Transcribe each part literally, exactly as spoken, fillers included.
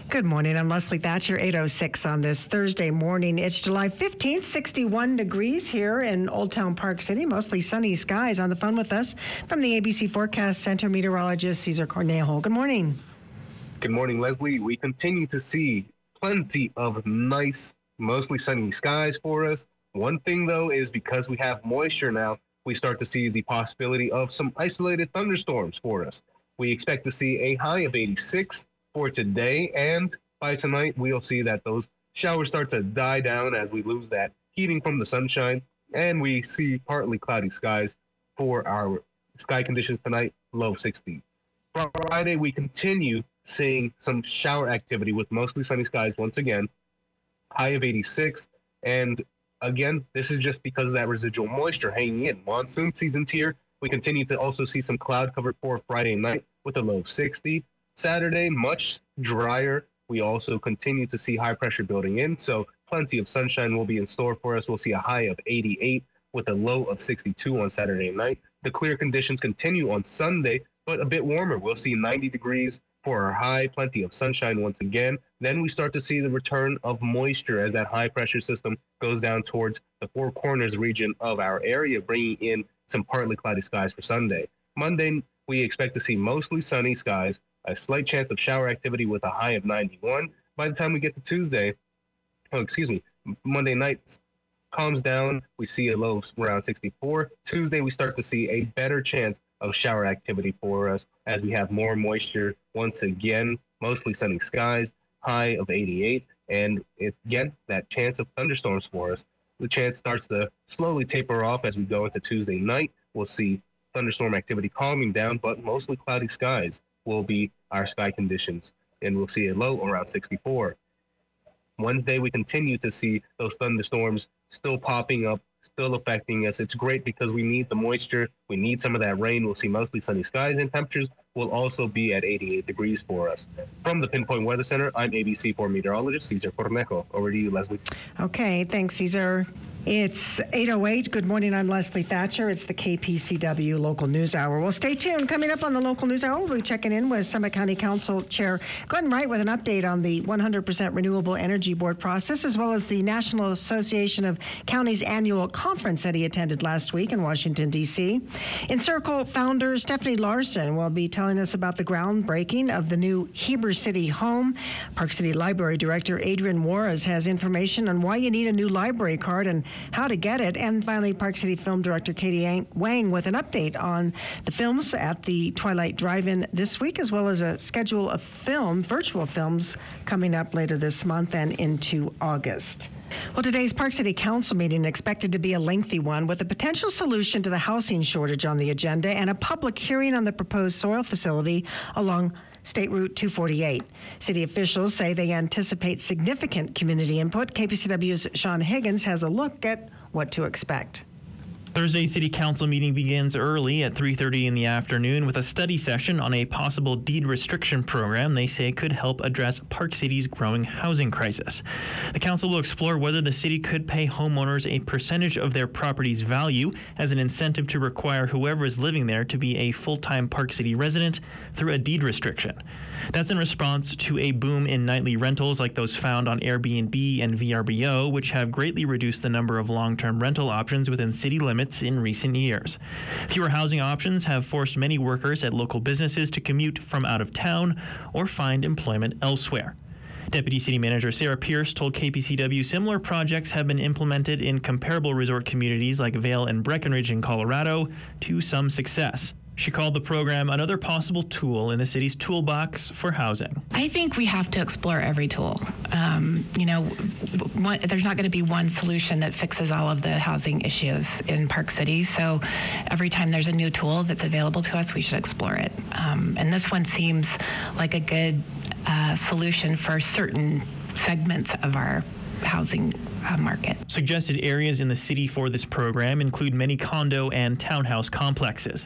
Good morning. I'm Leslie Thatcher, eight oh six on this Thursday morning. It's July fifteenth, sixty-one degrees here in Old Town Park City. Mostly sunny skies. On the phone with us from the A B C Forecast Center, meteorologist Cesar Cornejo. Good morning. Good morning, Leslie. We continue to see plenty of nice, mostly sunny skies for us. One thing, though, is because we have moisture now, we start to see the possibility of some isolated thunderstorms for us. We expect to see a high of eighty-six for today, and by tonight, we'll see that those showers start to die down as we lose that heating from the sunshine, and we see partly cloudy skies for our sky conditions tonight, low sixty. Friday, we continue seeing some shower activity with mostly sunny skies once again, high of eighty-six, and again, this is just because of that residual moisture hanging in. Monsoon season's here. We continue to also see some cloud cover for Friday night with a low of sixty. Saturday, much drier. We also continue to see high pressure building in, so plenty of sunshine will be in store for us. We'll see a high of eighty-eight with a low of sixty-two on Saturday night. The clear conditions continue on Sunday, but a bit warmer. We'll see ninety degrees for our high, plenty of sunshine once again. Then we start to see the return of moisture as that high pressure system goes down towards the Four Corners region of our area, bringing in some partly cloudy skies for Sunday. Monday, we expect to see mostly sunny skies, a slight chance of shower activity with a high of ninety-one. By the time we get to Tuesday, oh, excuse me, Monday night calms down. We see a low around sixty-four. Tuesday, we start to see a better chance of shower activity for us as we have more moisture once again, mostly sunny skies, high of eighty-eight. And it, again, that chance of thunderstorms for us. The chance starts to slowly taper off as we go into Tuesday night. We'll see thunderstorm activity calming down, but mostly cloudy skies will be our sky conditions, and we'll see a low around sixty-four. Wednesday, we continue to see those thunderstorms still popping up, still affecting us. It's great because we need the moisture. We need some of that rain. We'll see mostly sunny skies, and temperatures will also be at eighty-eight degrees for us. From the Pinpoint Weather Center, I'm A B C four meteorologist Cesar Cornejo. Over to you, Leslie. Okay, thanks, Cesar. It's eight oh eight. Good morning. I'm Leslie Thatcher. It's the K P C W Local News Hour. Well, stay tuned. Coming up on the Local News Hour, we'll be checking in with Summit County Council Chair Glenn Wright with an update on the one hundred percent Renewable Energy Board process, as well as the National Association of Counties annual conference that he attended last week in Washington, D C. Encircle founder Stephanie Larson will be telling us about the groundbreaking of the new Heber City home. Park City Library Director Adrian Juarez has information on why you need a new library card and how to get it. And finally, Park City Film Director Katie Wang with an update on the films at the Twilight Drive-In this week, as well as a schedule of film, virtual films, coming up later this month and into August. Well, today's Park City Council meeting expected to be a lengthy one with a potential solution to the housing shortage on the agenda and a public hearing on the proposed soil facility along State Route two forty-eight. City officials say they anticipate significant community input. K P C W's Sean Higgins has a look at what to expect. Thursday's City Council meeting begins early at three thirty in the afternoon with a study session on a possible deed restriction program they say could help address Park City's growing housing crisis. The council will explore whether the city could pay homeowners a percentage of their property's value as an incentive to require whoever is living there to be a full-time Park City resident through a deed restriction. That's in response to a boom in nightly rentals like those found on Airbnb and V R B O, which have greatly reduced the number of long-term rental options within city limits in recent years. Fewer housing options have forced many workers at local businesses to commute from out of town or find employment elsewhere. Deputy City Manager Sarah Pierce told K P C W similar projects have been implemented in comparable resort communities like Vail and Breckenridge in Colorado to some success. She called the program another possible tool in the city's toolbox for housing. I think we have to explore every tool. Um, you know, one, there's not going to be one solution that fixes all of the housing issues in Park City. So every time there's a new tool that's available to us, we should explore it. Um, and this one seems like a good uh, solution for certain segments of our housing uh, market. Suggested areas in the city for this program include many condo and townhouse complexes.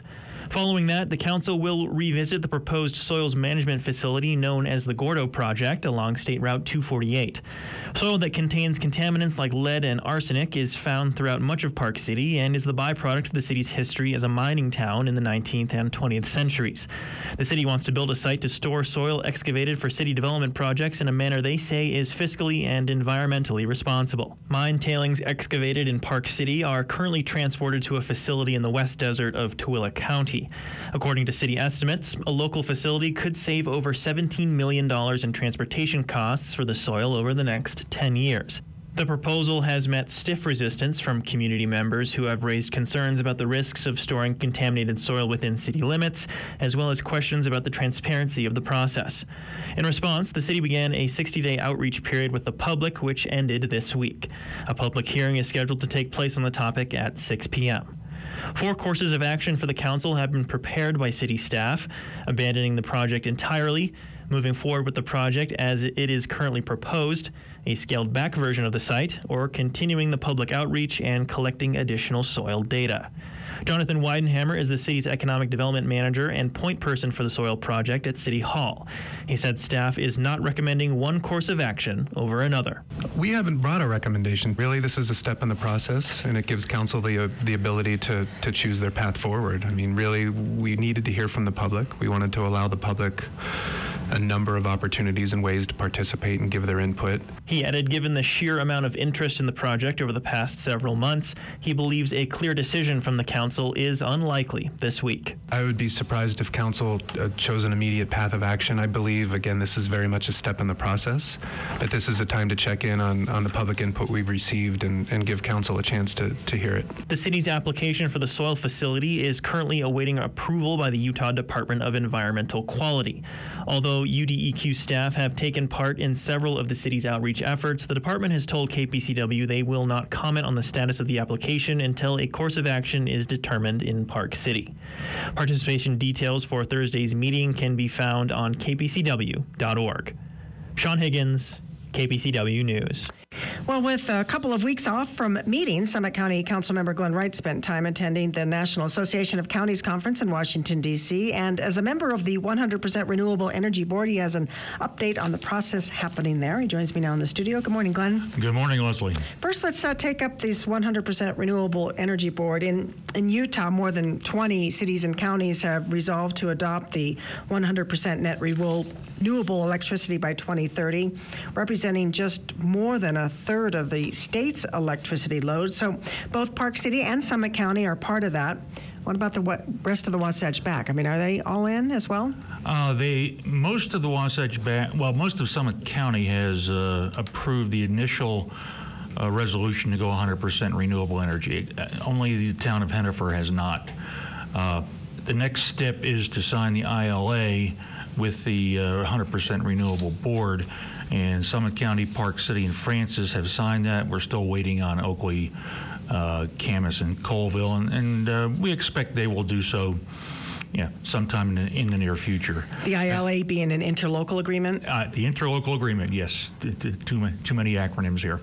Following that, the council will revisit the proposed soils management facility known as the Gordo Project along State Route two forty-eight. Soil that contains contaminants like lead and arsenic is found throughout much of Park City and is the byproduct of the city's history as a mining town in the nineteenth and twentieth centuries. The city wants to build a site to store soil excavated for city development projects in a manner they say is fiscally and environmentally responsible. Mine tailings excavated in Park City are currently transported to a facility in the West Desert of Tooele County. According to city estimates, a local facility could save over seventeen million dollars in transportation costs for the soil over the next ten years. The proposal has met stiff resistance from community members who have raised concerns about the risks of storing contaminated soil within city limits, as well as questions about the transparency of the process. In response, the city began a sixty-day outreach period with the public, which ended this week. A public hearing is scheduled to take place on the topic at six p.m. Four courses of action for the council have been prepared by city staff: abandoning the project entirely, moving forward with the project as it is currently proposed, a scaled-back version of the site, or continuing the public outreach and collecting additional soil data. Jonathan Weidenhammer is the city's economic development manager and point person for the soil project at City Hall. He said staff is not recommending one course of action over another. We haven't brought a recommendation. Really, this is a step in the process, and it gives council the uh, the ability to, to choose their path forward. I mean, really, we needed to hear from the public. We wanted to allow the public a number of opportunities and ways to participate and give their input. He added, given the sheer amount of interest in the project over the past several months, he believes a clear decision from the council is unlikely this week. I would be surprised if council uh, chose an immediate path of action. I believe, again, this is very much a step in the process, but this is a time to check in on, on the public input we've received and, and give council a chance to, to hear it. The city's application for the soil facility is currently awaiting approval by the Utah Department of Environmental Quality. Although U D E Q staff have taken part in several of the city's outreach efforts, the department has told K P C W they will not comment on the status of the application until a course of action is determined in Park City. Participation details for Thursday's meeting can be found on k p c w dot org. Sean Higgins, K P C W News. Well, with a couple of weeks off from meetings, Summit County Councilmember Glenn Wright spent time attending the National Association of Counties Conference in Washington, D C, and as a member of the one hundred percent Renewable Energy Board, he has an update on the process happening there. He joins me now in the studio. Good morning, Glenn. Good morning, Leslie. First, let's uh, take up this one hundred percent Renewable Energy Board. In, in Utah, more than twenty cities and counties have resolved to adopt the one hundred percent net renewable electricity by twenty thirty, representing just more than a third of the state's electricity load. So both Park City and Summit County are part of that. What about the what, rest of the Wasatch Back? I mean, are they all in as well? Uh, they most of the Wasatch Back, well, most of Summit County has uh, approved the initial uh, resolution to go one hundred percent renewable energy. Uh, only the town of Hennifer has not. Uh, the next step is to sign the I L A with the uh, one hundred percent renewable board. And Summit County, Park City, and Francis have signed that. We're still waiting on Oakley, uh, Camas, and Colville, and, and uh, we expect they will do so, yeah, sometime in the, in the near future. The I L A uh, being an interlocal agreement? Uh, the interlocal agreement, yes. T- t- too, ma- too many acronyms here.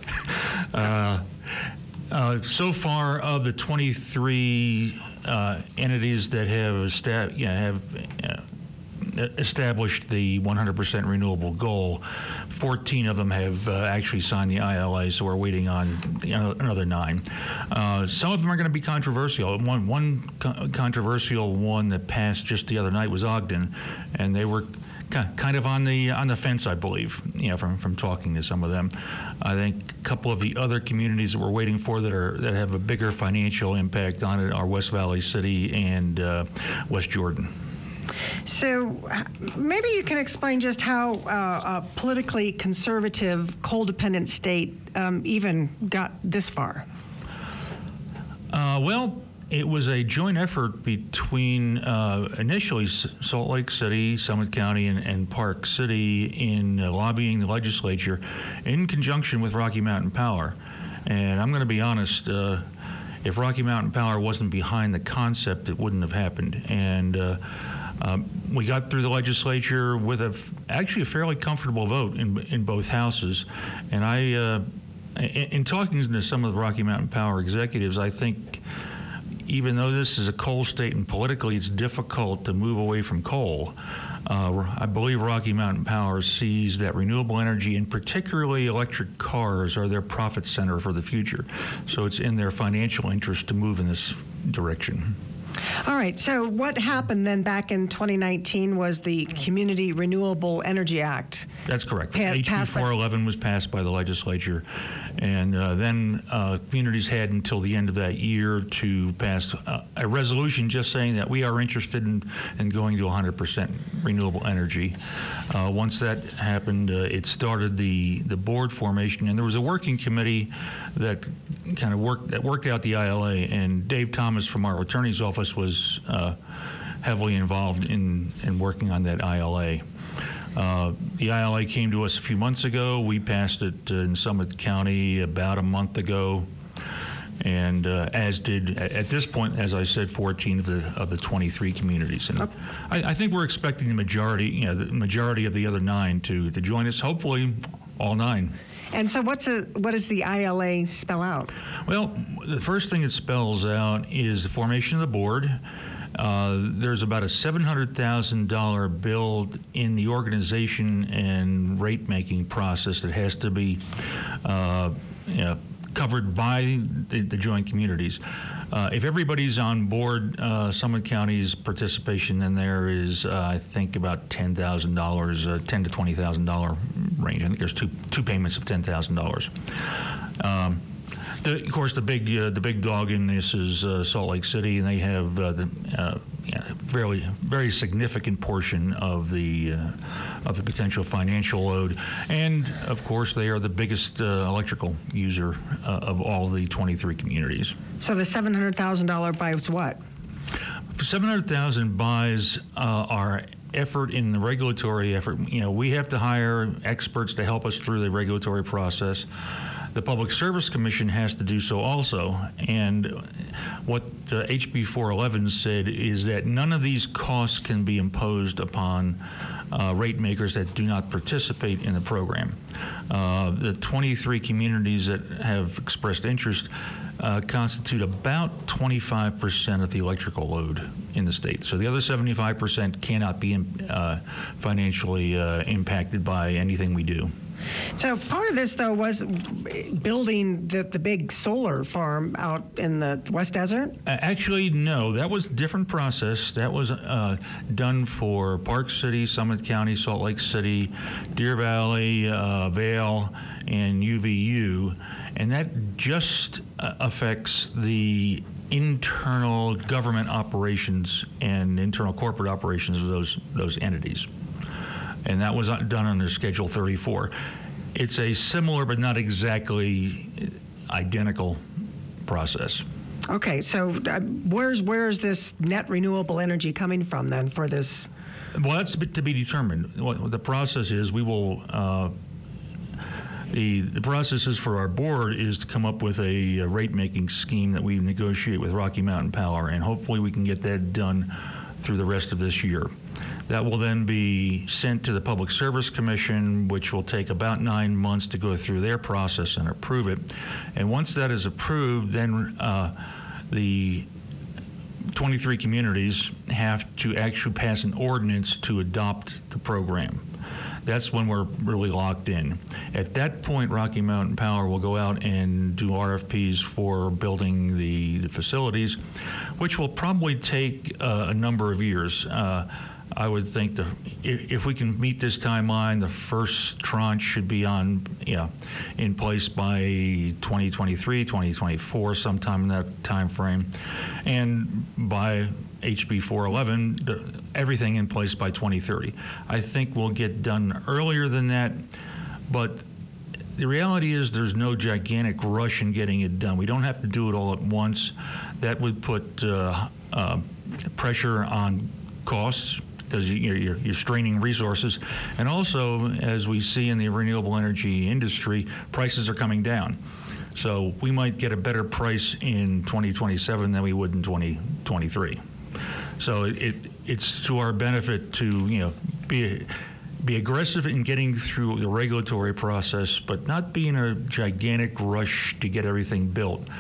uh, uh, so far, of the twenty-three uh, entities that have, esta- yeah, have uh, established the one hundred percent renewable goal, fourteen of them have uh, actually signed the I L A, so we're waiting on you know, another nine. Uh, some of them are going to be controversial. One, one co- controversial one that passed just the other night was Ogden, and they were kind of on the on the fence, I believe, you know, from, from talking to some of them. I think a couple of the other communities that we're waiting for that are that have a bigger financial impact on it are West Valley City and uh, West Jordan. So maybe you can explain just how uh, a politically conservative, coal-dependent state um, even got this far. Uh, well, it was a joint effort between uh, initially Salt Lake City, Summit County, and, and Park City in uh, lobbying the legislature in conjunction with Rocky Mountain Power. And I'm going to be honest, uh, if Rocky Mountain Power wasn't behind the concept, it wouldn't have happened. And uh, Um, we got through the legislature with a f- actually a fairly comfortable vote in in both houses, and I, uh, in, in talking to some of the Rocky Mountain Power executives, I think, even though this is a coal state and politically it's difficult to move away from coal, uh, I believe Rocky Mountain Power sees that renewable energy, and particularly electric cars, are their profit center for the future. So it's in their financial interest to move in this direction. All right. So what happened then back in twenty nineteen was the Community Renewable Energy Act. That's correct. Pa- H B passed by- four eleven was passed by the legislature, and uh, then uh, communities had until the end of that year to pass uh, a resolution just saying that we are interested in, in going to one hundred percent renewable energy. Uh, once that happened, uh, it started the, the board formation, and there was a working committee that kind of worked that worked out the I L A, and Dave Thomas from our attorney's office was uh, heavily involved in, in working on that I L A. Uh, the I L A came to us a few months ago. We passed it uh, in Summit County about a month ago, and uh, as did, at, at this point, as I said, fourteen of the of the twenty-three communities. And I, I think we're expecting the majority, you know, the majority of the other nine to to join us. Hopefully, all nine. And so what's a, what does the I L A spell out? Well, the first thing it spells out is the formation of the board. Uh, there's about a seven hundred thousand dollars bill in the organization and rate-making process that has to be uh, you know, covered by the, the joint communities. Uh, if everybody's on board, uh, Summit County's participation in there is, uh, I think, about ten thousand dollars, uh, ten to twenty thousand dollars range. I think there's two two payments of ten thousand dollars. Um, The, of course, the big uh, the big dog in this is uh, Salt Lake City, and they have uh, the uh, yeah, very very significant portion of the uh, of the potential financial load, and of course, they are the biggest uh, electrical user uh, of all the twenty-three communities. So the seven hundred thousand dollars buys what? seven hundred thousand buys uh, our effort in the regulatory effort. You know, we have to hire experts to help us through the regulatory process. The Public Service Commission has to do so also, and what uh, H B four eleven said is that none of these costs can be imposed upon uh, rate makers that do not participate in the program. Uh, the twenty-three communities that have expressed interest uh, constitute about twenty-five percent of the electrical load in the state. So the other seventy-five percent cannot be uh, financially uh, impacted by anything we do. So part of this, though, was building the, the big solar farm out in the West Desert? Uh, actually, no. That was a different process. That was uh, done for Park City, Summit County, Salt Lake City, Deer Valley, uh, Vail, and U V U. And that just uh, affects the internal government operations and internal corporate operations of those those entities. And that was done under Schedule thirty-four. It's a similar but not exactly identical process. Okay, so uh, where's where's this net renewable energy coming from then for this? Well, that's to be determined. What the process is, we will. Uh, the the process is for our board is to come up with a, a rate-making scheme that we negotiate with Rocky Mountain Power, and hopefully we can get that done through the rest of this year. That will then be sent to the Public Service Commission, which will take about nine months to go through their process and approve it. And once that is approved, then uh, the twenty-three communities have to actually pass an ordinance to adopt the program. That's when we're really locked in. At that point, Rocky Mountain Power will go out and do R F Ps for building the, the facilities, which will probably take uh, a number of years. Uh, I would think the, if we can meet this timeline, the first tranche should be on, you know, in place by twenty twenty-three, twenty twenty-four, sometime in that time frame, and by H B four eleven, the, everything in place by twenty thirty. I think we'll get done earlier than that, but the reality is there's no gigantic rush in getting it done. We don't have to do it all at once. That would put uh, uh, pressure on costs, because you're, you're, you're straining resources. And also, as we see in the renewable energy industry, prices are coming down. So we might get a better price in twenty twenty-seven than we would in twenty twenty-three. So it, it's to our benefit to, you know, be be aggressive in getting through the regulatory process, but not be in a gigantic rush to get everything built.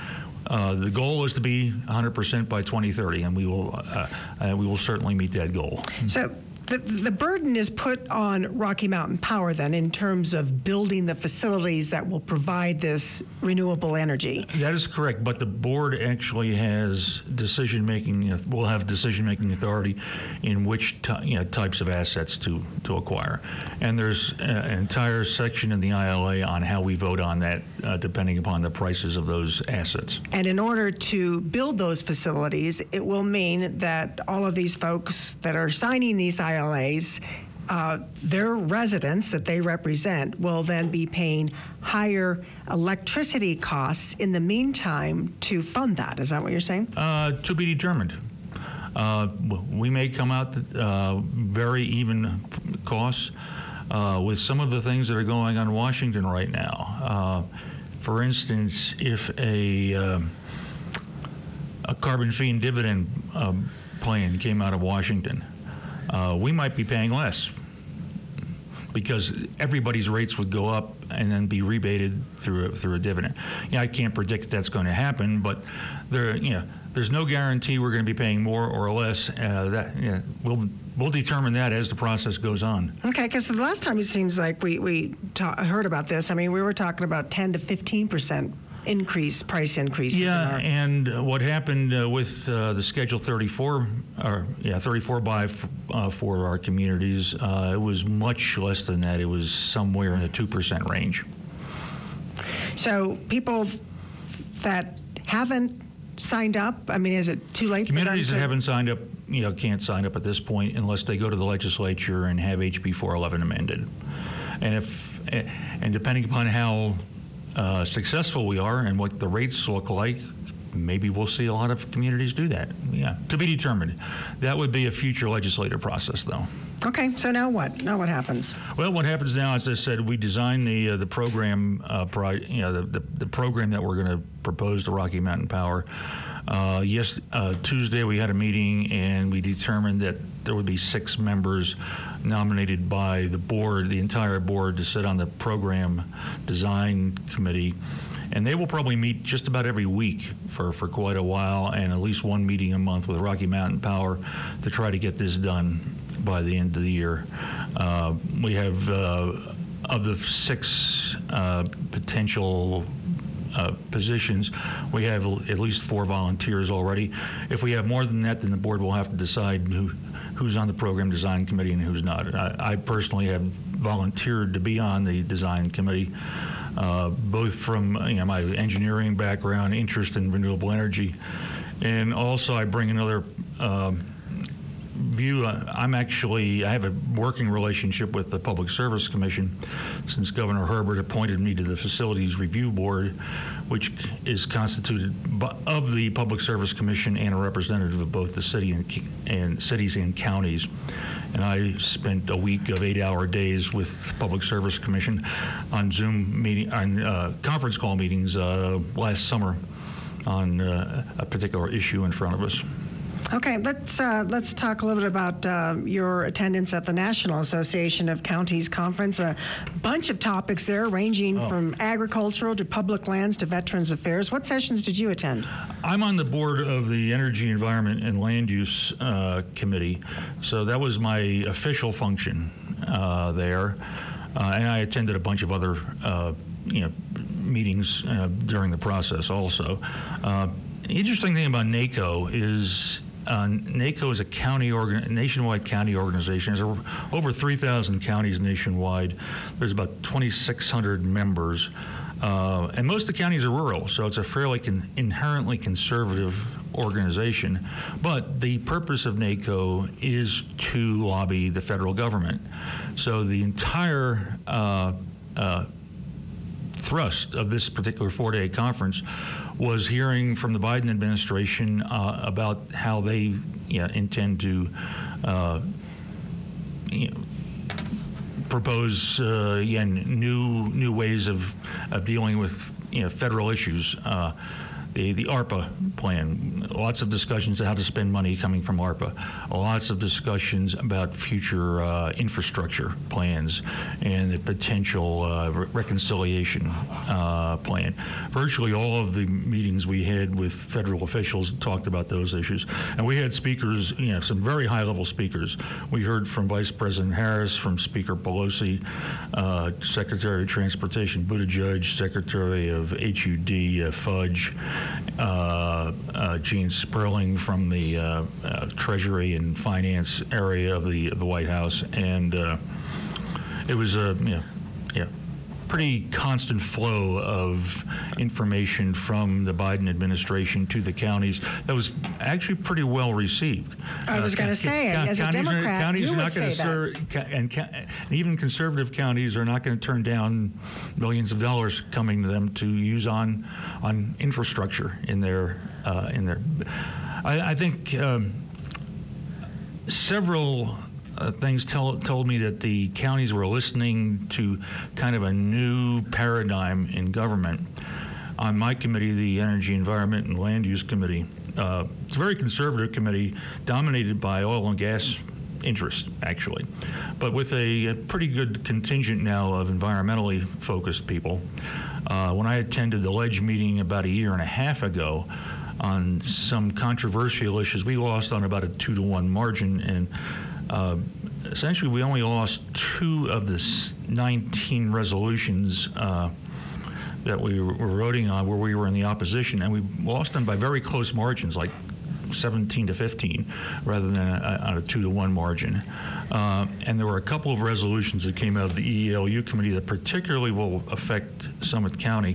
Uh, the goal is to be one hundred percent by twenty thirty, and we will uh, uh, we will certainly meet that goal. So the, the burden is put on Rocky Mountain Power then in terms of building the facilities that will provide this renewable energy. That is correct, but the board actually has decision-making, will have decision-making authority in which ty- you know, types of assets to, to acquire. And there's an entire section in the I L A on how we vote on that, uh, depending upon the prices of those assets. And in order to build those facilities, it will mean that all of these folks that are signing these I L As, uh, their residents that they represent will then be paying higher electricity costs in the meantime to fund that. Is that what you're saying? Uh, to be determined. Uh, we may come out uh, very even costs uh, with some of the things that are going on in Washington right now. Uh, for instance, if a, uh, a carbon fee and dividend um, plan came out of Washington, uh, we might be paying less because everybody's rates would go up and then be rebated through a, through a dividend. Yeah, I can't predict that's going to happen, but there, you know, there's no guarantee we're going to be paying more or less. Uh, that yeah, we'll we'll determine that as the process goes on. Okay, because the last time it seems like we we ta- heard about this, I mean, we were talking about ten to fifteen percent increase, price increases. Yeah, in our- and what happened uh, with uh, the Schedule thirty-four, or yeah, thirty-four buy f- uh, for our communities, uh, it was much less than that. It was somewhere in the two percent range. So people that haven't signed up, I mean, is it too late Communities for that them to... haven't signed up, you know, can't sign up at this point unless they go to the legislature and have H B four eleven amended. And if, and depending upon how uh, successful we are and what the rates look like, maybe we'll see a lot of communities do that. Yeah, to be determined. That would be a future legislative process, though. Okay, so now what? Now what happens? Well, what happens now, as I said, we designed the uh, the program, uh, pri- you know, the, the the program that we're going to propose to Rocky Mountain Power. Uh, yes, uh, Tuesday we had a meeting and we determined that there would be six members nominated by the board, the entire board, to sit on the program design committee. And they will probably meet just about every week for, for quite a while, and at least one meeting a month with Rocky Mountain Power to try to get this done by the end of the year. Uh, we have, uh, of the six uh, potential uh, positions, we have at least four volunteers already. If we have more than that, then the board will have to decide who, who's on the program design committee and who's not. I, I personally have volunteered to be on the design committee. Uh, both from you know, my engineering background, interest in renewable energy, and also I bring another um, view. I'm actually, I have a working relationship with the Public Service Commission since Governor Herbert appointed me to the Facilities Review Board, which is constituted of the Public Service Commission and a representative of both the city and, and cities and counties. And I spent a week of eight-hour days with the Public Service Commission on Zoom meeting, on uh, conference call meetings uh, last summer on uh, a particular issue in front of us. Okay, let's uh, let's talk a little bit about uh, your attendance at the National Association of Counties Conference. A bunch of topics there, ranging oh. from agricultural to public lands to Veterans Affairs. What sessions did you attend? I'm on the board of the Energy, Environment, and Land Use uh, Committee, so that was my official function uh, there, uh, and I attended a bunch of other, uh, you know, meetings uh, during the process also. Uh, the interesting thing about NACO is. Uh, NACO is a county organ- nationwide county organization. There's over, over three thousand counties nationwide. There's about twenty-six hundred members. Uh, and most of the counties are rural, so it's a fairly con- inherently conservative organization. But the purpose of NACO is to lobby the federal government. So the entire uh, uh, thrust of this particular four-day conference was hearing from the Biden administration uh, about how they you know, intend to uh, you know, propose uh, again new new ways of of dealing with you know federal issues. Uh, the, the ARPA plan. Lots of discussions on how to spend money coming from ARPA. Lots of discussions about future uh, infrastructure plans and the potential uh, re- reconciliation uh, plan. Virtually all of the meetings we had with federal officials talked about those issues. And we had speakers, you know, some very high-level speakers. We heard from Vice President Harris, from Speaker Pelosi, uh, Secretary of Transportation Buttigieg, Secretary of H U D uh, Fudge, uh, uh, Gene Sperling from the uh, uh, Treasury and Finance area of the, of the White House, and uh, it was a you know, yeah. pretty constant flow of information from the Biden administration to the counties that was actually pretty well received. I was Uh, going to ca- say, ca- as a counties are- Democrat, counties you are would not gonna say that. serve, ca- and, ca- and even conservative counties are not going to turn down millions of dollars coming to them to use on on infrastructure in their uh, in their. I, I think um, several. Uh, things tell, told me that the counties were listening to kind of a new paradigm in government. On my committee, the Energy, Environment, and Land Use Committee, uh, it's a very conservative committee dominated by oil and gas interests, actually, but with a, a pretty good contingent now of environmentally focused people. Uh, when I attended the Ledge meeting about a year and a half ago on some controversial issues, we lost on about a two to one margin, and Uh, essentially, we only lost two of the nineteen resolutions uh, that we were voting on where we were in the opposition, and we lost them by very close margins, like seventeen to fifteen, rather than a, on a two to one margin. Uh, and there were a couple of resolutions that came out of the E E L U committee that particularly will affect Summit County.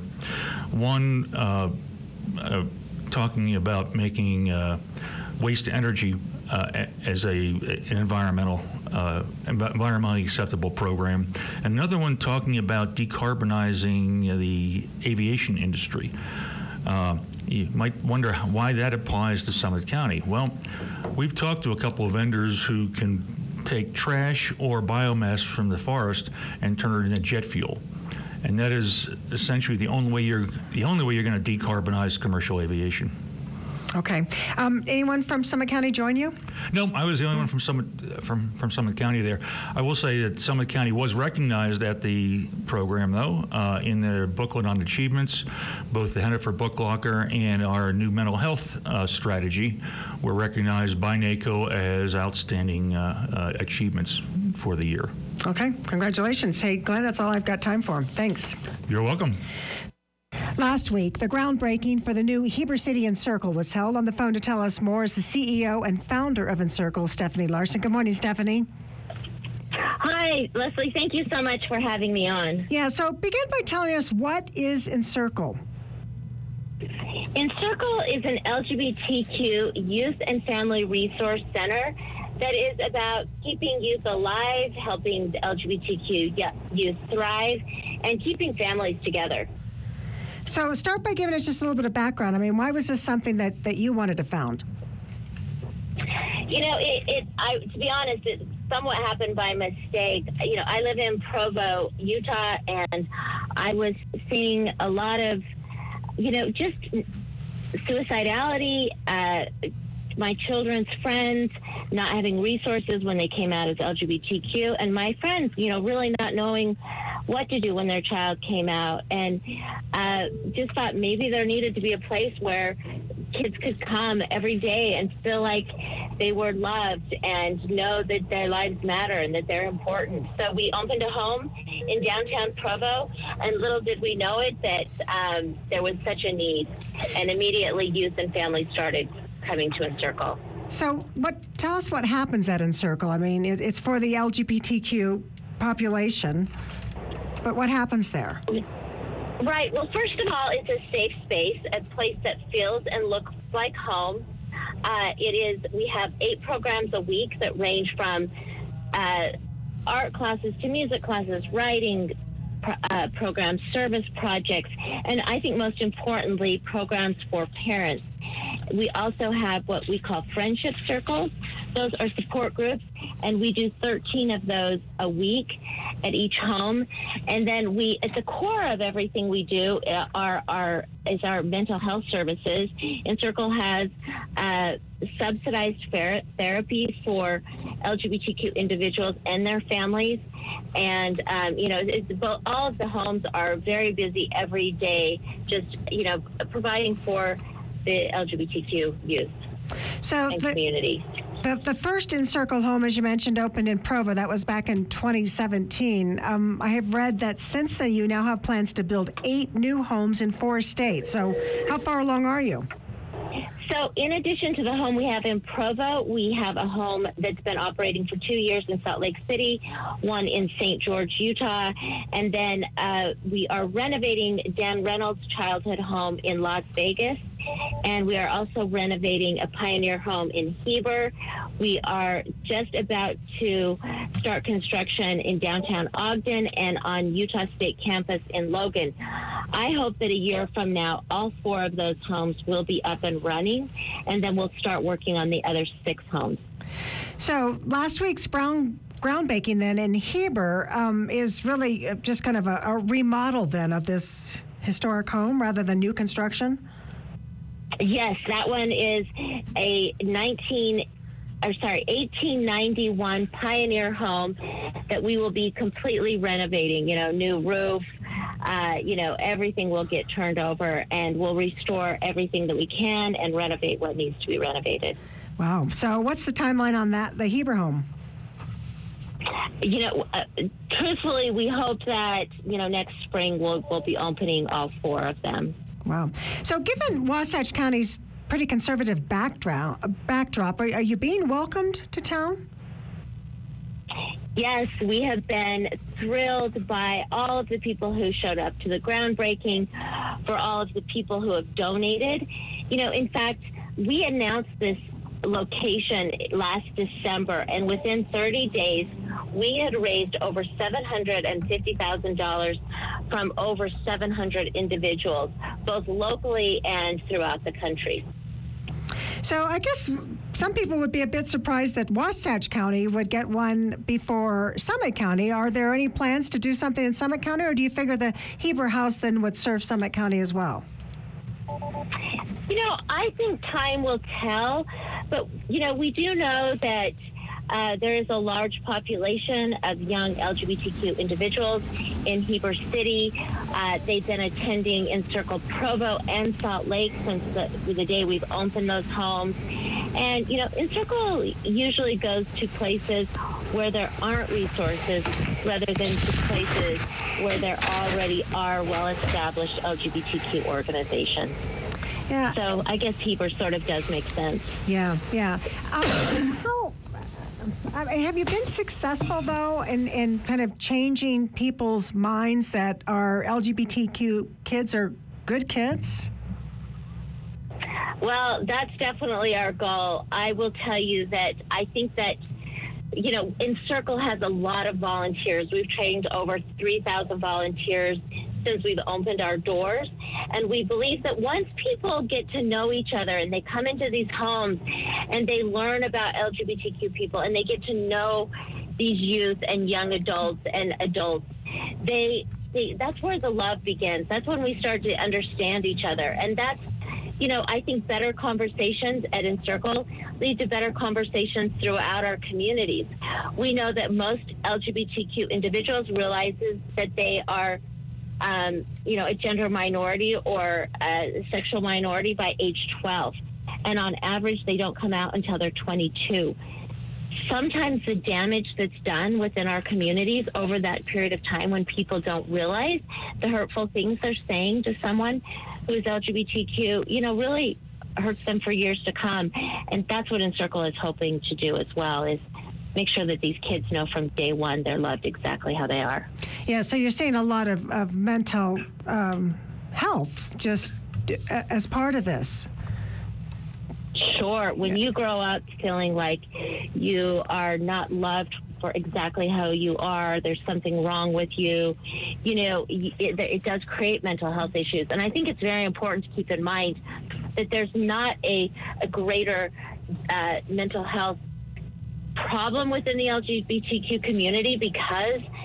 One uh, uh, talking about making uh, waste energy Uh, as a an environmental, uh, environmentally acceptable program. Another one talking about decarbonizing the aviation industry. Uh, you might wonder why that applies to Summit County. Well, we've talked to a couple of vendors who can take trash or biomass from the forest and turn it into jet fuel. And that is essentially the only way you're the only way you're going to decarbonize commercial aviation. Okay. Um, anyone from Summit County join you? No, I was the only one from Summit from, from Summit County there. I will say that Summit County was recognized at the program, though, uh, in their booklet on achievements. Both the Hennepin Book Locker and our new mental health uh, strategy were recognized by NACO as outstanding uh, uh, achievements for the year. Okay. Congratulations. Hey, Glenn, that's all I've got time for. Thanks. You're welcome. Last week, the groundbreaking for the new Heber City Encircle was held. On the phone to tell us more is the C E O and founder of Encircle, Stephanie Larson. Good morning, Stephanie. Hi, Leslie. Thank you so much for having me on. Yeah, so begin by telling us, what is Encircle? Encircle is an L G B T Q youth and family resource center that is about keeping youth alive, helping the L G B T Q youth thrive, and keeping families together. So start by giving us just a little bit of background. I mean, why was this something that, that you wanted to found? You know, it, it I, to be honest, it somewhat happened by mistake. You know, I live in Provo, Utah, and I was seeing a lot of, you know, just suicidality, uh, my children's friends not having resources when they came out as L G B T Q, and my friends, you know, really not knowing what to do when their child came out, and uh, just thought maybe there needed to be a place where kids could come every day and feel like they were loved and know that their lives matter and that they're important. So we opened a home in downtown Provo, and little did we know it that um, there was such a need, and immediately youth and families started coming to Encircle. So what? Tell us what happens at Encircle. I mean, it, it's for the L G B T Q population, but what happens there? Right. Well, first of all, it's a safe space, a place that feels and looks like home. Uh, it is. We have eight programs a week that range from uh, art classes to music classes, writing uh, programs, service projects, and I think most importantly, programs for parents. We also have what we call friendship circles. Those are support groups, and we do thirteen of those a week. at each home. And then we, at the core of everything we do, uh, are, are is our mental health services. Encircle has uh, subsidized ther- therapy for L G B T Q individuals and their families. And, um, you know, it's, all of the homes are very busy every day, just, you know, providing for the L G B T Q youth so and the, community. The, the first Encircle home, as you mentioned, opened in Provo. That was back in twenty seventeen. Um, I have read that since then you now have plans to build eight new homes in four states. So how far along are you? So in addition to the home we have in Provo, we have a home that's been operating for two years in Salt Lake City, one in Saint George, Utah, and then uh, we are renovating Dan Reynolds' childhood home in Las Vegas, and we are also renovating a Pioneer home in Heber. We are just about to start construction in downtown Ogden and on Utah State campus in Logan. I hope that a year from now, all four of those homes will be up and running, and then we'll start working on the other six homes. So last week's brown groundbreaking then in Heber um, is really just kind of a, a remodel then of this historic home rather than new construction? Yes, that one is a nineteen, or sorry, eighteen ninety-one Pioneer home that we will be completely renovating. You know, new roof, uh, you know, everything will get turned over, and we'll restore everything that we can and renovate what needs to be renovated. Wow. So what's the timeline on that, the Heber home? You know, uh, truthfully, we hope that, you know, next spring we'll, we'll be opening all four of them. Wow. So given Wasatch County's pretty conservative backdrop, backdrop are, are you being welcomed to town? Yes, we have been thrilled by all of the people who showed up to the groundbreaking, for all of the people who have donated. You know, in fact, we announced this location last December, and within thirty days, we had raised over seven hundred fifty thousand dollars from over seven hundred individuals, both locally and throughout the country. So I guess some people would be a bit surprised that Wasatch County would get one before Summit County. Are there any plans to do something in Summit County, or do you figure the Heber House then would serve Summit County as well? You know, I think time will tell, but, you know, we do know that uh, there is a large population of young L G B T Q individuals in Heber City. Uh, they've been attending Encircle Provo and Salt Lake since the, the day we've opened those homes. And, you know, Encircle usually goes to places where there aren't resources rather than to places where there already are well-established L G B T Q organizations. Yeah. So I guess Heber sort of does make sense. Yeah, yeah. Um, how, I mean, have you been successful, though, in, in kind of changing people's minds that our L G B T Q kids are good kids? Well, that's definitely our goal. I will tell you that I think that, you know, Encircle has a lot of volunteers. We've trained over three thousand volunteers since we've opened our doors. And we believe that once people get to know each other and they come into these homes and they learn about L G B T Q people and they get to know these youth and young adults and adults, they, they that's where the love begins. That's when we start to understand each other. And that's, you know, I think better conversations at Encircle lead to better conversations throughout our communities. We know that most L G B T Q individuals realizes that they are, um, you know, a gender minority or a sexual minority by age twelve. And on average, they don't come out until they're twenty-two. Sometimes the damage that's done within our communities over that period of time when people don't realize the hurtful things they're saying to someone who's L G B T Q, you know, really hurts them for years to come. And that's what Encircle is hoping to do as well, is make sure that these kids know from day one they're loved exactly how they are. Yeah, so you're seeing a lot of, of mental um, health just as part of this. Sure. When you grow up feeling like you are not loved for exactly how you are, there's something wrong with you, you know, it, it does create mental health issues. And I think it's very important to keep in mind that there's not a, a greater uh, mental health problem within the L G B T Q community because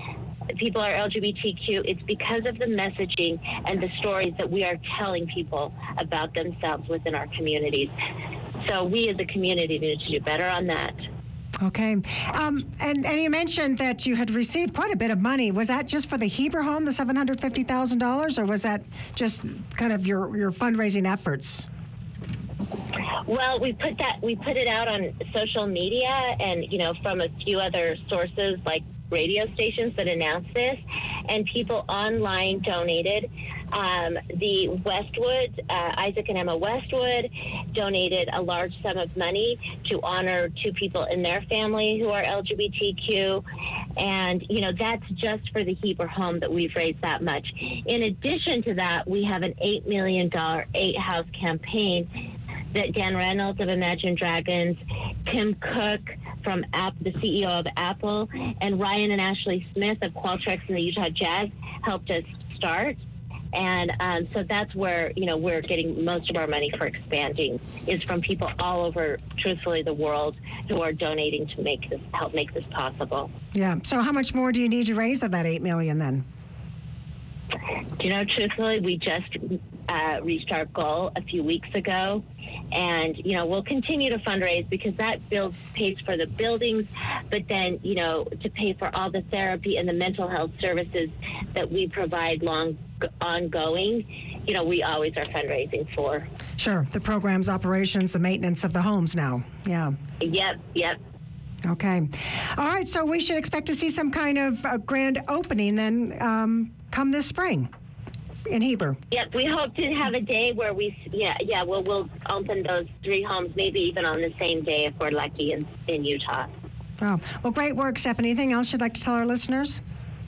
people are L G B T Q, it's because of the messaging and the stories that we are telling people about themselves within our communities. So we as a community need to do better on that. Okay. Um, and, and you mentioned that you had received quite a bit of money. Was that just for the Heber home, the seven hundred fifty thousand dollars, or was that just kind of your, your fundraising efforts? Well, we put that we put it out on social media, and you know, from a few other sources like radio stations that announced this, and people online donated. Um, the Westwood, uh, Isaac and Emma Westwood, donated a large sum of money to honor two people in their family who are L G B T Q. And, you know, that's just for the Heber home that we've raised that much. In addition to that, we have an eight million dollars eight-house campaign that Dan Reynolds of Imagine Dragons, Tim Cook from App, the C E O of Apple, and Ryan and Ashley Smith of Qualtrics and the Utah Jazz helped us start. And um, so that's where, you know, we're getting most of our money for expanding is from people all over, truthfully, the world who are donating to make this, help make this possible. Yeah. So how much more do you need to raise of that eight million dollars then? Do you know, truthfully, we just uh, reached our goal a few weeks ago. And, you know, we'll continue to fundraise because that builds, pays for the buildings, but then, you know, to pay for all the therapy and the mental health services that we provide long ongoing, you know, we always are fundraising for. Sure. The programs, operations, the maintenance of the homes now. Yeah. Yep, yep. Okay. All right. So we should expect to see some kind of uh, grand opening then um, come this spring in Heber. Yep. We hope to have a day where we, yeah, yeah, we'll, we'll open those three homes, maybe even on the same day if we're lucky in, in Utah. Oh, well, great work, Stephanie. Anything else you'd like to tell our listeners?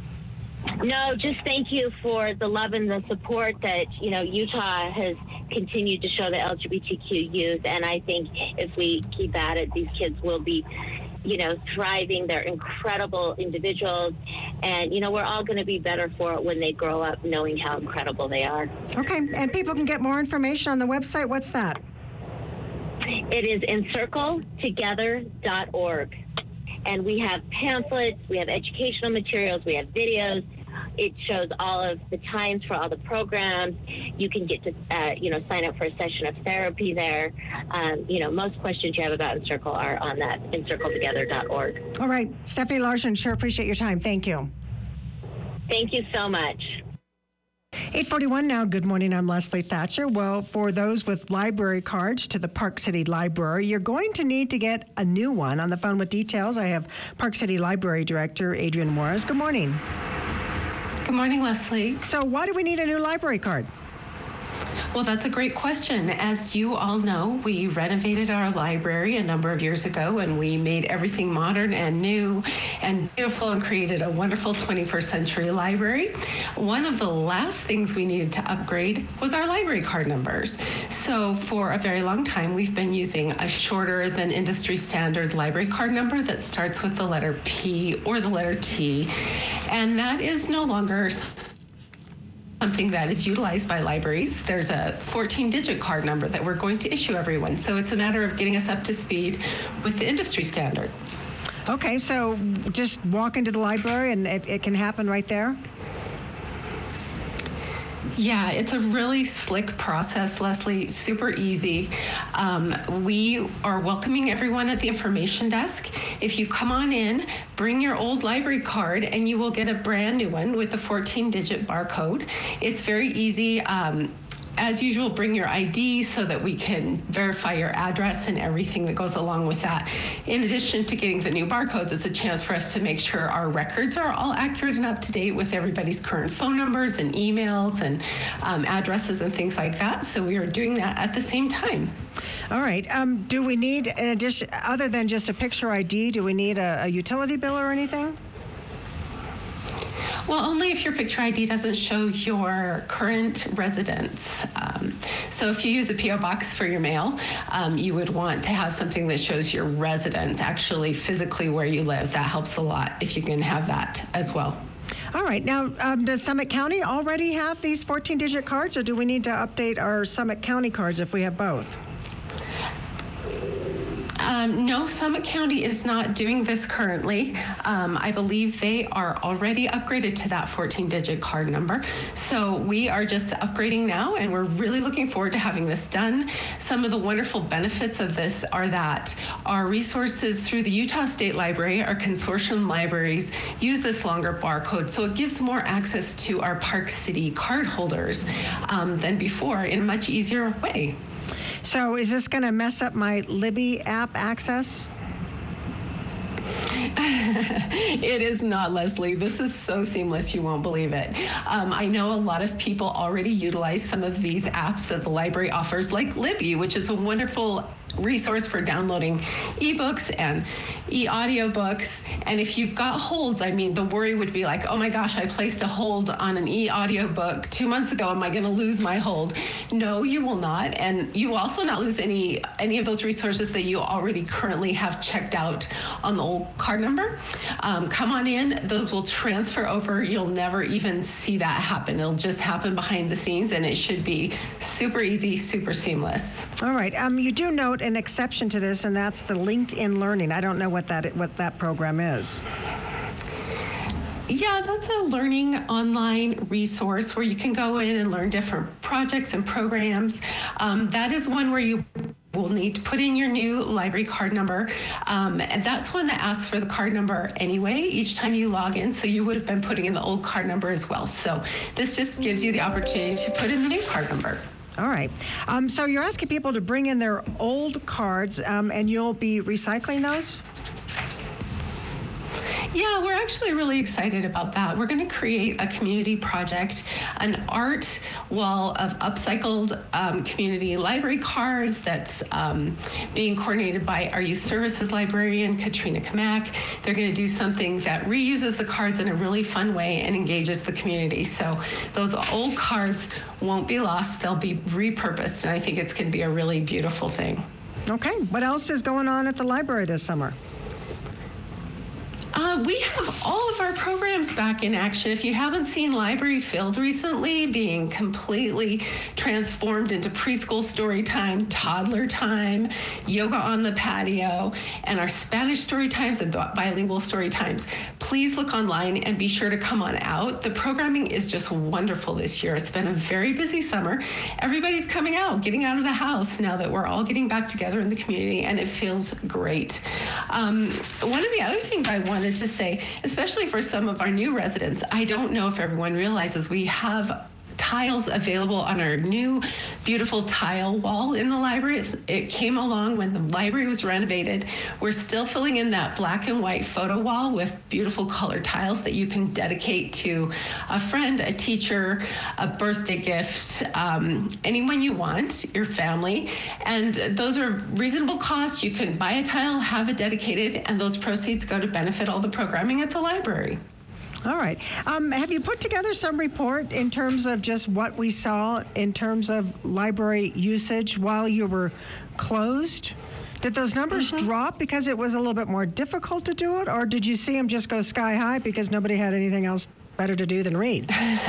No, just thank you for the love and the support that, you know, Utah has continued to show the L G B T Q youth. And I think if we keep at it, these kids will be, you know, thriving. They're incredible individuals. And, you know, we're all going to be better for it when they grow up knowing how incredible they are. Okay. And people can get more information on the website. What's that? It is encircle together dot org. And we have pamphlets, we have educational materials, we have videos. It shows all of the times for all the programs. You can get to, uh, you know, sign up for a session of therapy there. Um, you know, most questions you have about Encircle are on that encircle together dot org. All right. Stephanie Larson, sure appreciate your time. Thank you. Thank you so much. eight forty-one now. Good morning. I'm Leslie Thatcher. Well, for those with library cards to the Park City Library, you're going to need to get a new one. On the phone with details, I have Park City Library Director Adrienne Juarez. Good morning. Good morning, Leslie. So why do we need a new library card? Well, that's a great question. As you all know, we renovated our library a number of years ago, and we made everything modern and new and beautiful and created a wonderful twenty-first century library. One of the last things we needed to upgrade was our library card numbers. So for a very long time, we've been using a shorter than industry standard library card number that starts with the letter P or the letter T, and that is no longer something that is utilized by libraries. There's a fourteen digit card number that we're going to issue everyone. So it's a matter of getting us up to speed with the industry standard. Okay, so just walk into the library and it, it can happen right there? Yeah, it's a really slick process, Leslie, super easy. Um, we are welcoming everyone at the information desk. If you come on in, bring your old library card and you will get a brand new one with a fourteen digit barcode. It's very easy. Um, As usual, bring your I D so that we can verify your address and everything that goes along with that. In addition to getting the new barcodes, it's a chance for us to make sure our records are all accurate and up to date with everybody's current phone numbers and emails and um, addresses and things like that. So we are doing that at the same time. All right. Um, do we need, in addition, other than just a picture I D, do we need a, a utility bill or anything? Well, only if your picture I D doesn't show your current residence. Um, so if you use a P O box for your mail, um, you would want to have something that shows your residence, actually physically where you live. That helps a lot if you can have that as well. All right. Now, um, does Summit County already have these fourteen digit cards, or do we need to update our Summit County cards if we have both? Uh, Um, no, Summit County is not doing this currently. Um, I believe they are already upgraded to that fourteen-digit card number. So we are just upgrading now, and we're really looking forward to having this done. Some of the wonderful benefits of this are that our resources through the Utah State Library, our consortium libraries, use this longer barcode, so it gives more access to our Park City card holders um, than before in a much easier way. So is this going to mess up my Libby app access? It is not, Leslie. This is so seamless, you won't believe it. Um, I know a lot of people already utilize some of these apps that the library offers, like Libby, which is a wonderful resource for downloading ebooks and e-audiobooks. And if you've got holds, I mean, the worry would be like, oh my gosh, I placed a hold on an e-audiobook two months ago. Am I going to lose my hold? No, you will not. And you will also not lose any, any of those resources that you already currently have checked out on the old card number. Um, come on in. Those will transfer over. You'll never even see that happen. It'll just happen behind the scenes, and it should be super easy, super seamless. All right. Um, you do note an exception to this, and that's the LinkedIn Learning. I don't know what that what that program is. Yeah, that's a learning online resource where you can go in and learn different projects and programs. Um, that is one where you will need to put in your new library card number. Um, and that's one that asks for the card number anyway each time you log in. So you would have been putting in the old card number as well. So this just gives you the opportunity to put in the new card number. All right. Um, so you're asking people to bring in their old cards, um, and you'll be recycling those? Yeah, we're actually really excited about that. We're going to create a community project, an art wall of upcycled um, community library cards that's um, being coordinated by our youth services librarian, Katrina Kamak. They're going to do something that reuses the cards in a really fun way and engages the community. So those old cards won't be lost. They'll be repurposed, and I think it's going to be a really beautiful thing. Okay. What else is going on at the library this summer? Uh, we have all of our programs back in action. If you haven't seen Library Filled recently, being completely transformed into preschool story time, toddler time, yoga on the patio, and our Spanish story times and bilingual story times, please look online and be sure to come on out. The programming is just wonderful this year. It's been a very busy summer. Everybody's coming out, getting out of the house now that we're all getting back together in the community, and it feels great. Um, one of the other things I wanted to say, especially for some of our new residents, I don't know if everyone realizes we have tiles available on our new beautiful tile wall in the library. It's, it came along when the library was renovated. We're still filling in that black and white photo wall with beautiful colored tiles that you can dedicate to a friend, a teacher, a birthday gift, um, anyone you want, your family. And those are reasonable costs. You can buy a tile, have it dedicated, and those proceeds go to benefit all the programming at the library. All right. Um, have you put together some report in terms of just what we saw in terms of library usage while you were closed? Did those numbers mm-hmm. drop because it was a little bit more difficult to do it, or did you see them just go sky high because nobody had anything else better to do than read?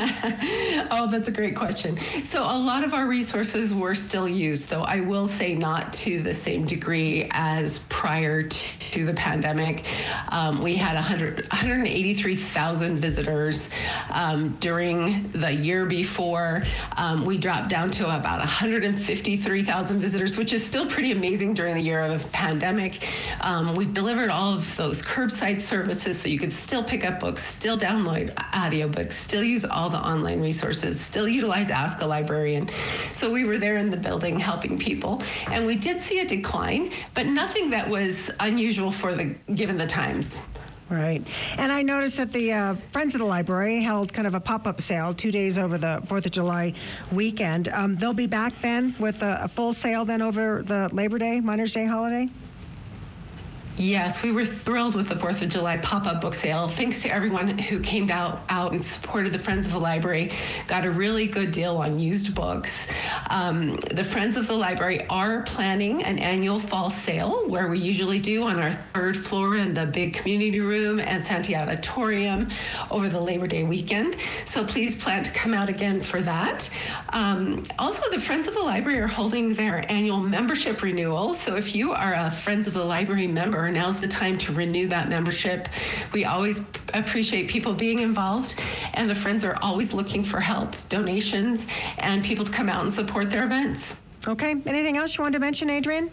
Oh, that's a great question. So a lot of our resources were still used, though I will say not to the same degree as prior to the pandemic. Um, we had one hundred, one hundred eighty-three thousand visitors um, during the year before. Um, we dropped down to about one hundred fifty-three thousand visitors, which is still pretty amazing during the year of the pandemic. Um, we delivered all of those curbside services so you could still pick up books, still download audiobooks, still use all the online resources, still utilize Ask a Librarian. So we were there in the building helping people, and we did see a decline, but nothing that was unusual for the given the times. Right. And I noticed that the uh, Friends of the Library held kind of a pop-up sale two days over the fourth of July weekend. Um, they'll be back then with a, a full sale then over the Labor Day, Miners' Day holiday? Yes, we were thrilled with the fourth of July pop-up book sale. Thanks to everyone who came out, out and supported the Friends of the Library. Got a really good deal on used books. Um, the Friends of the Library are planning an annual fall sale where we usually do on our third floor in the big community room and Santee Auditorium over the Labor Day weekend. So please plan to come out again for that. Um, also, the Friends of the Library are holding their annual membership renewal. So if you are a Friends of the Library member, now's the time to renew that membership. We always appreciate people being involved, and the Friends are always looking for help, donations, and people to come out and support their events. Okay. Anything else you wanted to mention, Adrienne?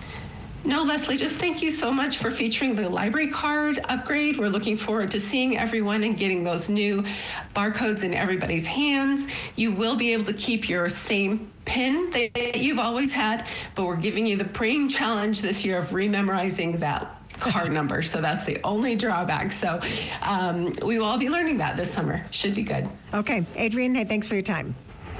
No, Leslie, just thank you so much for featuring the library card upgrade. We're looking forward to seeing everyone and getting those new barcodes in everybody's hands. You will be able to keep your same pin that you've always had, but we're giving you the brain challenge this year of rememorizing that card number. So that's the only drawback. So um, we will all be learning that this summer. Should be good. Okay. Adrienne, hey, thanks for your time.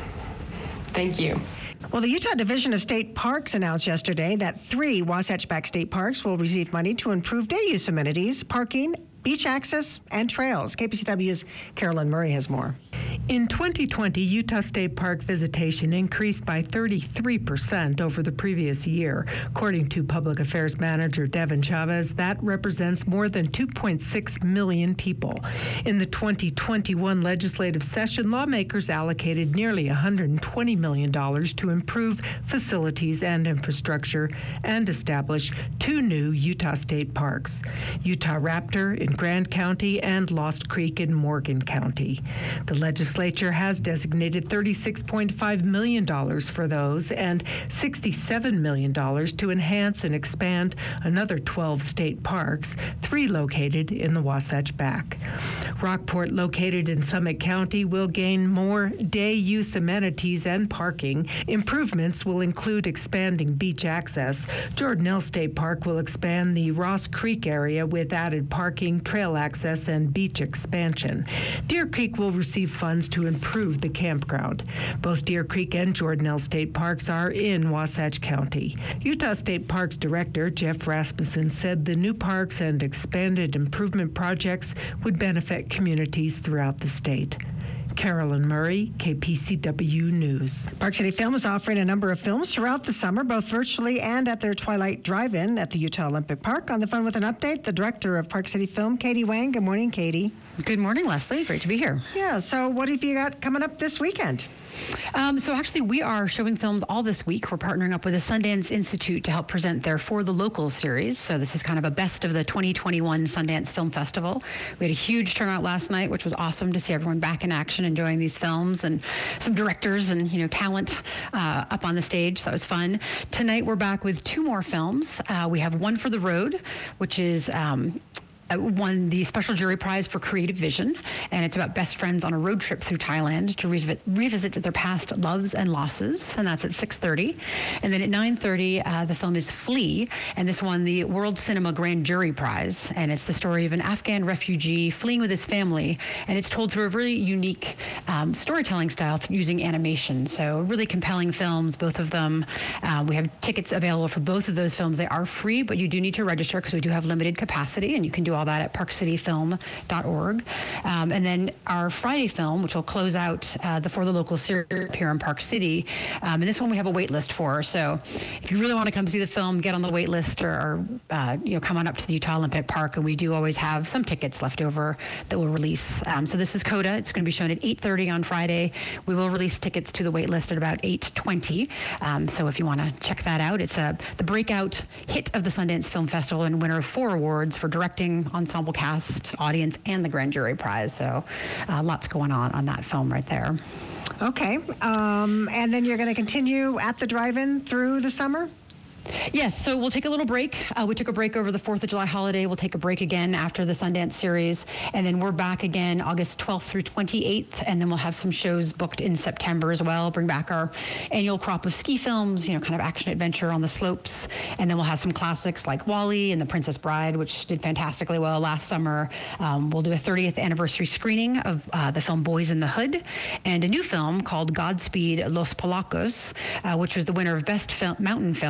Thank you. Well, the Utah Division of State Parks announced yesterday that three Wasatch Back State Parks will receive money to improve day use amenities, parking, beach access, and trails. K P C W's Carolyn Murray has more. In twenty twenty, Utah State Park visitation increased by thirty-three percent over the previous year. According to Public Affairs Manager Devin Chavez, that represents more than two point six million people. In the twenty twenty-one legislative session, lawmakers allocated nearly one hundred twenty million dollars to improve facilities and infrastructure and establish two new Utah State Parks, Utah Raptor in Grand County and Lost Creek in Morgan County. The legislature has designated thirty-six point five million dollars for those and sixty-seven million dollars to enhance and expand another twelve state parks, three located in the Wasatch Back. Rockport, located in Summit County, will gain more day-use amenities and parking. Improvements will include expanding beach access. Jordanelle State Park will expand the Ross Creek area with added parking, trail access, and beach expansion. Deer Creek will receive funds to improve the campground. Both Deer Creek and Jordanelle State Parks are in Wasatch County. Utah State Parks Director Jeff Rasmussen said the new parks and expanded improvement projects would benefit communities throughout the state. Carolyn Murray, K P C W News. Park City Film is offering a number of films throughout the summer, both virtually and at their Twilight Drive-In at the Utah Olympic Park. On the phone with an update, the director of Park City Film, Katie Wang. Good morning, Katie. Good morning, Leslie. Great to be here. Yeah, so what have you got coming up this weekend? Um, so actually, we are showing films all this week. We're partnering up with the Sundance Institute to help present their For the Locals series. So this is kind of a best of the twenty twenty-one Sundance Film Festival. We had a huge turnout last night, which was awesome to see everyone back in action, enjoying these films, and some directors and, you know, talent uh, up on the stage. So that was fun. Tonight, we're back with two more films. Uh, we have One for the Road, which is... Um, Uh, won the Special Jury Prize for Creative Vision, and it's about best friends on a road trip through Thailand to revisit, revisit their past loves and losses, and that's at six thirty. And then at nine thirty, uh, the film is Flee, and this won the World Cinema Grand Jury Prize, and it's the story of an Afghan refugee fleeing with his family, and it's told through a really unique um, storytelling style using animation. So really compelling films, both of them. Uh, we have tickets available for both of those films. They are free, but you do need to register because we do have limited capacity, and you can do all that at park city film dot org. Um, and then our Friday film, which will close out uh, the For the Local series here in Park City. Um, and this one we have a wait list for. So if you really want to come see the film, get on the wait list, or, or uh, you know, come on up to the Utah Olympic Park. And we do always have some tickets left over that we'll release. Um, so this is Coda. It's going to be shown at eight thirty on Friday. We will release tickets to the wait list at about eight twenty. Um, so if you want to check that out, it's a, the breakout hit of the Sundance Film Festival and winner of four awards for directing, ensemble cast, audience, and the Grand Jury Prize. So uh, lots going on on that film right there. Okay. Um, and then you're going to continue at the drive-in through the summer? Yes, so we'll take a little break. Uh, we took a break over the fourth of July holiday. We'll take a break again after the Sundance series, and then we're back again August twelfth through twenty-eighth, and then we'll have some shows booked in September as well. Bring back our annual crop of ski films, you know, kind of action-adventure on the slopes, and then we'll have some classics like WALL-E and The Princess Bride, which did fantastically well last summer. Um, we'll do a thirtieth anniversary screening of uh, the film Boys in the Hood, and a new film called Godspeed Los Polacos, uh, which was the winner of Best Fil- Mountain Film at the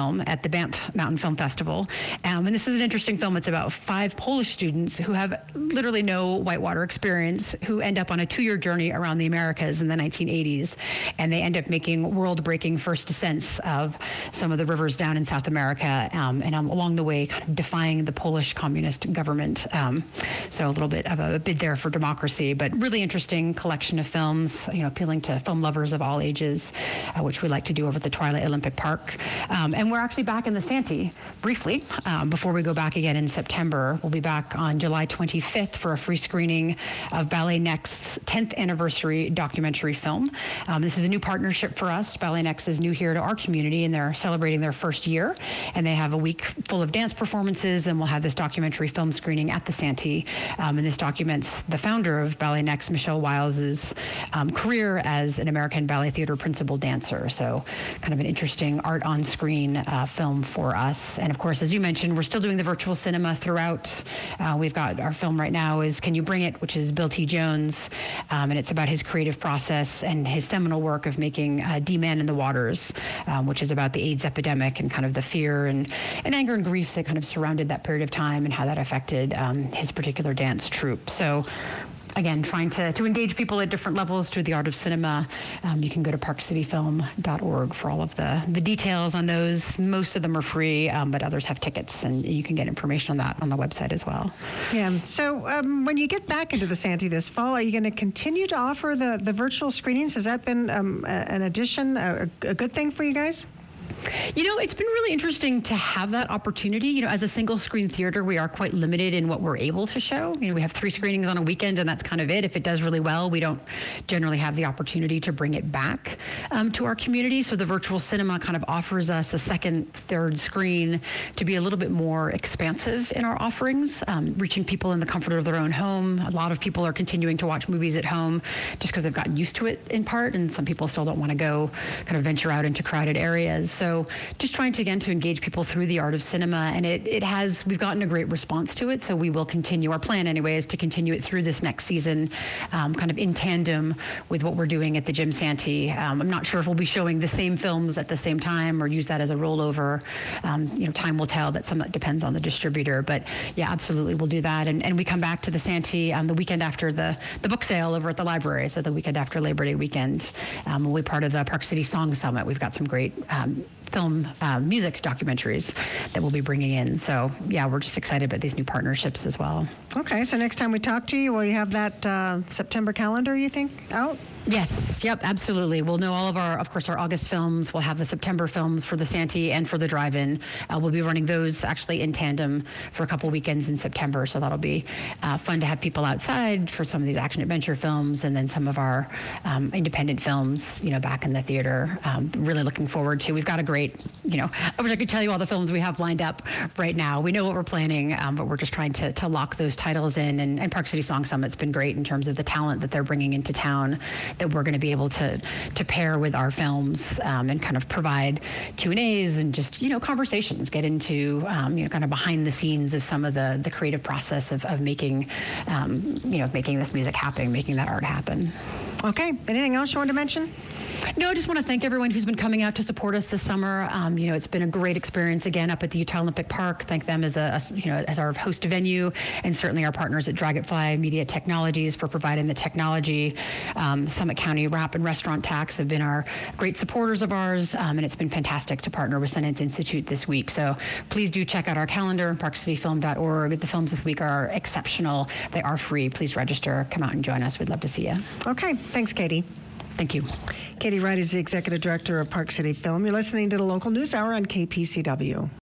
the Banff Mountain Film Festival. Um, and this is an interesting film. It's about five Polish students who have literally no whitewater experience, who end up on a two-year journey around the Americas in the nineteen eighties. And they end up making world-breaking first descents of some of the rivers down in South America, um, and um, along the way kind of defying the Polish communist government. Um, so a little bit of a bid there for democracy, but really interesting collection of films, you know, appealing to film lovers of all ages, uh, which we like to do over at the Twilight Olympic Park. Um, and we're actually back in the Santee briefly um, before we go back again in September. We'll be back on July twenty-fifth for a free screening of Ballet Next's tenth anniversary documentary film. Um, this is a new partnership for us. Ballet Next is new here to our community, and they're celebrating their first year. And they have a week full of dance performances, and we'll have this documentary film screening at the Santee. Um, and this documents the founder of Ballet Next, Michelle Wiles's um, career as an American Ballet Theater principal dancer. So kind of an interesting art on screen uh, film for us. And of course, as you mentioned, we're still doing the virtual cinema throughout. Uh, we've got our film right now is Can You Bring It, which is Bill T. Jones. Um, and it's about his creative process and his seminal work of making uh, D-Man in the Waters, um, which is about the AIDS epidemic and kind of the fear and, and anger and grief that kind of surrounded that period of time and how that affected um, his particular dance troupe. So again, trying to, to engage people at different levels through the art of cinema. Um, you can go to park city film dot org for all of the, the details on those. Most of them are free, um, but others have tickets, and you can get information on that on the website as well. Yeah. So um, when you get back into the Santee this fall, are you going to continue to offer the, the virtual screenings? Has that been um, a, an addition, a, a good thing for you guys? You know, it's been really interesting to have that opportunity. You know, as a single screen theater, we are quite limited in what we're able to show. You know, we have three screenings on a weekend, and that's kind of it. If it does really well, we don't generally have the opportunity to bring it back um, to our community. So the virtual cinema kind of offers us a second, third screen to be a little bit more expansive in our offerings, um, reaching people in the comfort of their own home. A lot of people are continuing to watch movies at home just because they've gotten used to it in part, and some people still don't want to go kind of venture out into crowded areas. So just trying to, again, to engage people through the art of cinema. And it, it has, we've gotten a great response to it. So we will continue, our plan anyway, is to continue it through this next season, um, kind of in tandem with what we're doing at the Jim Santee. Um, I'm not sure if we'll be showing the same films at the same time or use that as a rollover. Um, you know, time will tell. That some that depends on the distributor. But yeah, absolutely, we'll do that. And, and we come back to the Santee um, the weekend after the, the book sale over at the library. So the weekend after Labor Day weekend, um, we'll be part of the Park City Song Summit. We've got some great um, film uh, music documentaries that we'll be bringing in. So yeah, we're just excited about these new partnerships as well. Okay, so next time we talk to you, will you have that uh, September calendar, you think, out? Yes, yep, absolutely. We'll know all of our, of course, our August films. We'll have the September films for the Santee and for the drive-in. Uh, we'll be running those actually in tandem for a couple weekends in September, so that'll be uh, fun to have people outside for some of these action-adventure films, and then some of our um, independent films, you know, back in the theater. Um, really looking forward to. We've got a great, you know, I wish I could tell you all the films we have lined up right now. We know what we're planning, um, but we're just trying to, to lock those titles in, and, and Park City Song Summit's been great in terms of the talent that they're bringing into town that we're going to be able to to pair with our films, um, and kind of provide Q and A's and just, you know, conversations, get into, um, you know, kind of behind the scenes of some of the, the creative process of, of making, um, you know, making this music happen, making that art happen. Okay. Anything else you want to mention? No, I just want to thank everyone who's been coming out to support us this summer. Um, you know, it's been a great experience again up at the Utah Olympic Park. Thank them as a, as, you know, as our host venue, and certainly our partners at Dragonfly Media Technologies for providing the technology. Um, Summit County Rap and Restaurant Tax have been our great supporters of ours, um, and it's been fantastic to partner with Sundance Institute this week. So please do check out our calendar, park city film dot org. The films this week are exceptional. They are free. Please register. Come out and join us. We'd love to see you. Okay. Thanks, Katie. Thank you. Katie Wright is the Executive Director of Park City Film. You're listening to the Local News Hour on K P C W.